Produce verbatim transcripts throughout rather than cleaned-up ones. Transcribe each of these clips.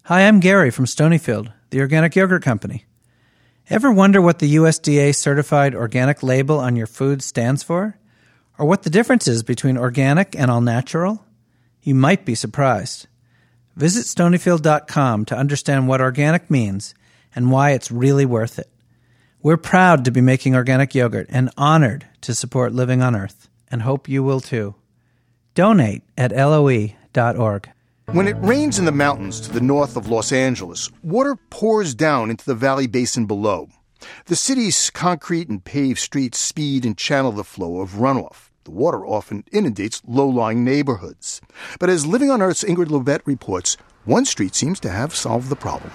Hi, I'm Gary from Stonyfield, the organic yogurt company. Ever wonder what the U S D A-certified organic label on your food stands for? Or what the difference is between organic and all-natural? You might be surprised. Visit Stonyfield dot com to understand what organic means and why it's really worth it. We're proud to be making organic yogurt and honored to support Living on Earth, and hope you will too. Donate at L O E dot org. When it rains in the mountains to the north of Los Angeles, water pours down into the valley basin below. The city's concrete and paved streets speed and channel the flow of runoff. The water often inundates low-lying neighborhoods. But as Living on Earth's Ingrid Lobet reports, one street seems to have solved the problem.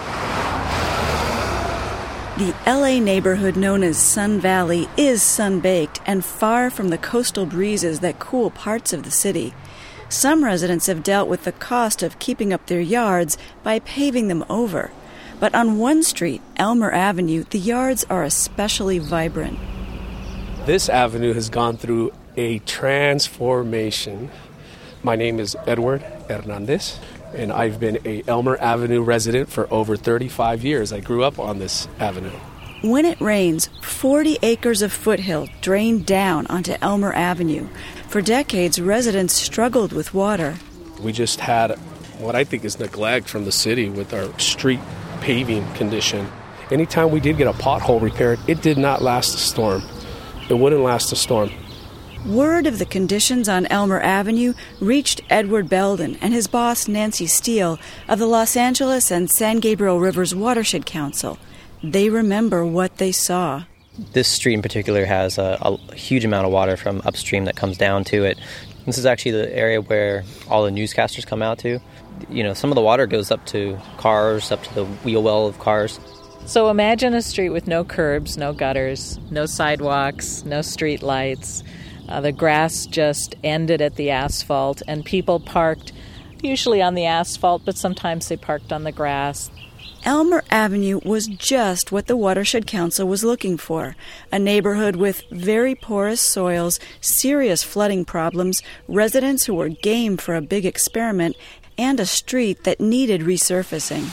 The L A neighborhood known as Sun Valley is sun-baked and far from the coastal breezes that cool parts of the city. Some residents have dealt with the cost of keeping up their yards by paving them over. But on one street, Elmer Avenue, the yards are especially vibrant. This avenue has gone through a transformation. My name is Edward Hernandez, and I've been a Elmer Avenue resident for over thirty-five years. I grew up on this avenue. When it rains, forty acres of foothill drain down onto Elmer Avenue. For decades, residents struggled with water. We just had what I think is neglect from the city with our street paving condition. Anytime we did get a pothole repaired, it did not last a storm. It wouldn't last a storm. Word of the conditions on Elmer Avenue reached Edward Belden and his boss Nancy Steele of the Los Angeles and San Gabriel Rivers Watershed Council. They remember what they saw. This street in particular has a, a huge amount of water from upstream that comes down to it. This is actually the area where all the newscasters come out to. You know, some of the water goes up to cars, up to the wheel well of cars. So imagine a street with no curbs, no gutters, no sidewalks, no street lights. Uh, the grass just ended at the asphalt, and people parked usually on the asphalt, but sometimes they parked on the grass. Elmer Avenue was just what the Watershed Council was looking for, a neighborhood with very porous soils, serious flooding problems, residents who were game for a big experiment, and a street that needed resurfacing.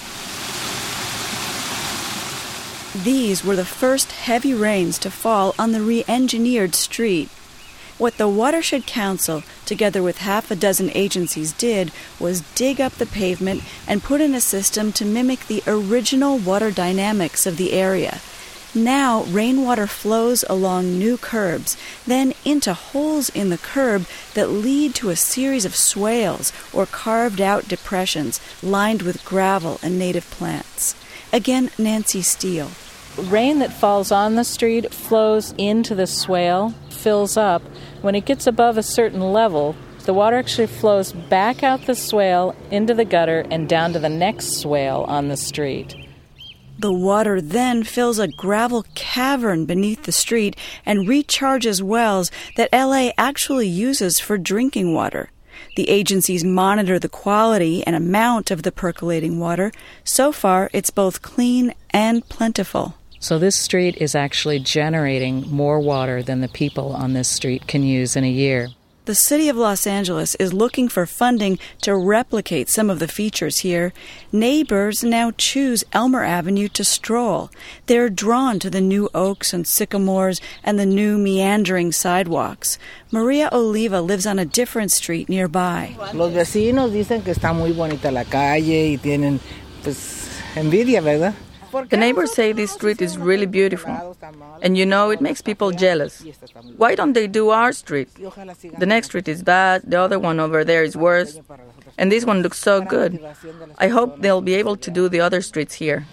These were the first heavy rains to fall on the re-engineered street. What the Watershed Council, together with half a dozen agencies, did was dig up the pavement and put in a system to mimic the original water dynamics of the area. Now, rainwater flows along new curbs, then into holes in the curb that lead to a series of swales or carved-out depressions lined with gravel and native plants. Again, Nancy Steele. Rain that falls on the street flows into the swale, fills up. When it gets above a certain level, the water actually flows back out the swale into the gutter and down to the next swale on the street. The water then fills a gravel cavern beneath the street and recharges wells that L A actually uses for drinking water. The agencies monitor the quality and amount of the percolating water. So far, it's both clean and plentiful. So this street is actually generating more water than the people on this street can use in a year. The city of Los Angeles is looking for funding to replicate some of the features here. Neighbors now choose Elmer Avenue to stroll. They're drawn to the new oaks and sycamores and the new meandering sidewalks. Maria Oliva lives on a different street nearby. Los vecinos dicen que está muy bonita la calle y tienen pues envidia, ¿verdad? The neighbors say this street is really beautiful, and you know, it makes people jealous. Why don't they do our street? The next street is bad, the other one over there is worse, and this one looks so good. I hope they'll be able to do the other streets here.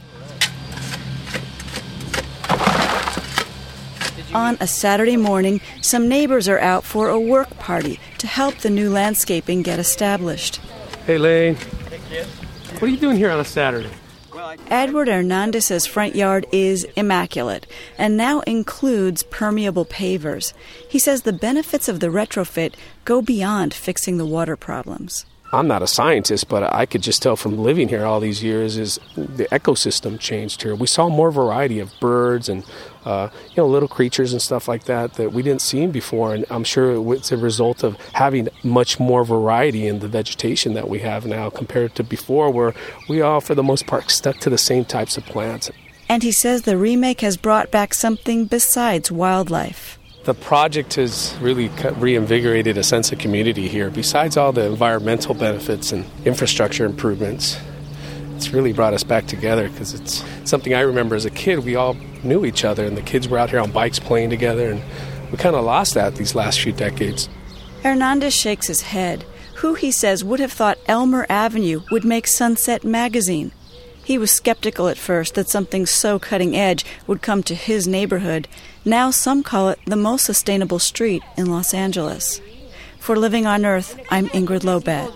On a Saturday morning, some neighbors are out for a work party to help the new landscaping get established. Hey, Lane. What are you doing here on a Saturday? Edward Hernandez's front yard is immaculate and now includes permeable pavers. He says the benefits of the retrofit go beyond fixing the water problems. I'm not a scientist, but I could just tell from living here all these years is the ecosystem changed here. We saw more variety of birds and uh, you know, little creatures and stuff like that that we didn't see before. And I'm sure it's a result of having much more variety in the vegetation that we have now compared to before, where we all, for the most part, stuck to the same types of plants. And he says the remake has brought back something besides wildlife. The project has really reinvigorated a sense of community here. Besides all the environmental benefits and infrastructure improvements, it's really brought us back together because it's something I remember as a kid. We all knew each other, and the kids were out here on bikes playing together, and we kind of lost that these last few decades. Hernandez shakes his head. Who, he says, would have thought Elmer Avenue would make Sunset Magazine? He was skeptical at first that something so cutting edge would come to his neighborhood. Now some call it the most sustainable street in Los Angeles. For Living on Earth, I'm Ingrid Lobet.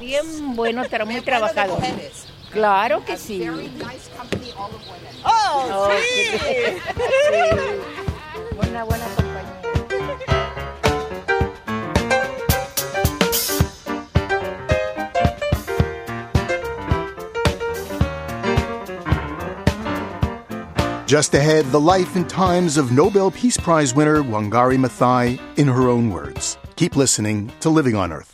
Claro que sí. Oh, sí. Una buena compañía. Just ahead, the life and times of Nobel Peace Prize winner Wangari Maathai in her own words. Keep listening to Living on Earth.